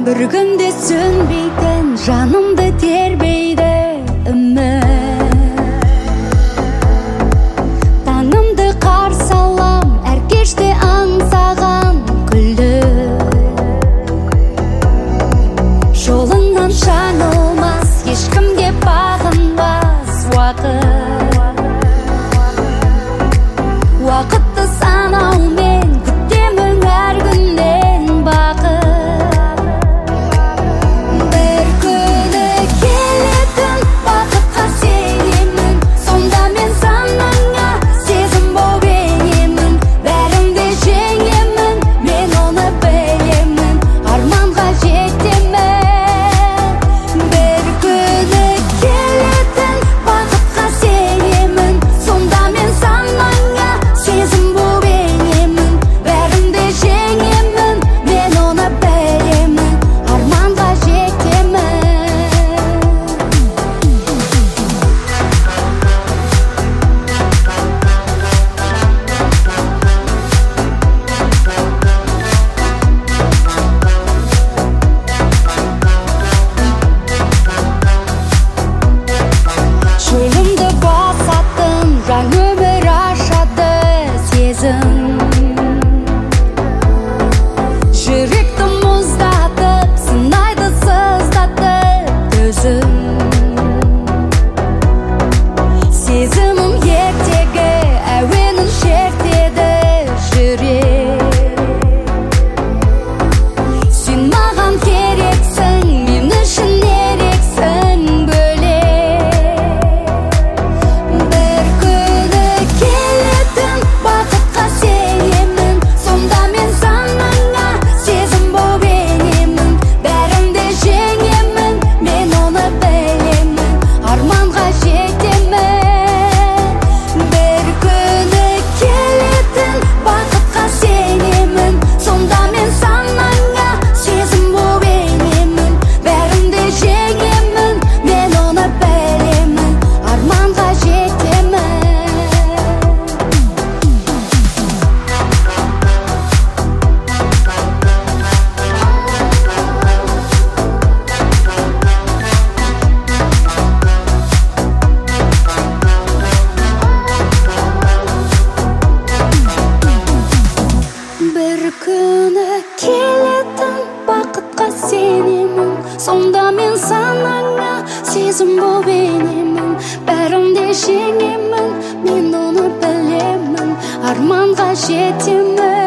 Bir günde sönbeyden жанымды тербейді үміт. Таңымды қарсы алам, әр кеште аңсаған күлді. Жолыңнан жаңылмас, ешкімге бағынбас уақыт. Уақытты санаумен күтемін әр күннен бақыт. Bir күні келетін бақытқа сенемін, сонда мен санаңа сезім боп енемін. Бәрімде жеңемін, мен оны білемін, арманға жетемін. Bir күні келетін бақытқа сенемін, сонда мен санаңа сезім боп енемін. Бәрімде жеңемін, мен оны білемін, арманға жетемін. Жолымды басатын жаңа өмір ашады сезім. Жүректі мұздатып, сынайды сыздатып төзім. Сезімім ертегі әуенін шертеді жүрек. Сен маған керексің, мен үшін ерексің бөлек. Bir күні келетін бақытқа сенемін, сонда мен санаңа сезім боп енемін. Бәрімде жеңемін, мен оны білемін, арманға жетемін. Bir күні келетін бақытқа сенемін, сонда мен санаңа сезім боп енемін. Бәрімде жеңемін, мен оны білемін, арманға жетемін. Bir күні келетін бақытқа сенемін, сонда мен санаңа сезім боп енемін. Бәрімде жеңемін, мен оны білемін, арманға жетемін.